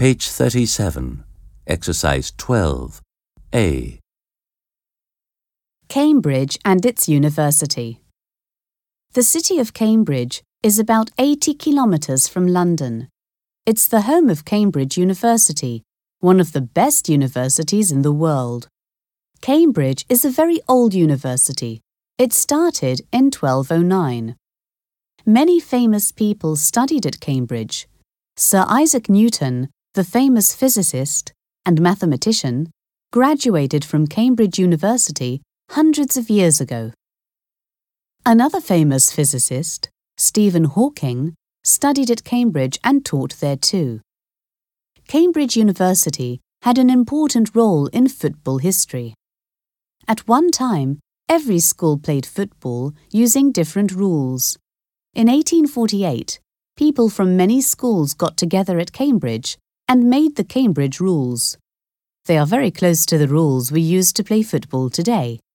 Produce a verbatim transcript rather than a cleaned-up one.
Page thirty-seven, Exercise twelve, A. Cambridge and its university. The city of Cambridge is about eighty kilometres from London. It's the home of Cambridge University, one of the best universities in the world. Cambridge is a very old university. It started in twelve oh nine. Many famous people studied at Cambridge. Sir Isaac Newton, the famous physicist and mathematician, graduated from Cambridge University hundreds of years ago. Another famous physicist, Stephen Hawking, studied at Cambridge and taught there too. Cambridge University had an important role in football history. At one time, every school played football using different rules. In eighteen forty-eight, people from many schools got together at Cambridge and made the Cambridge rules. They are very close to the rules we use to play football today.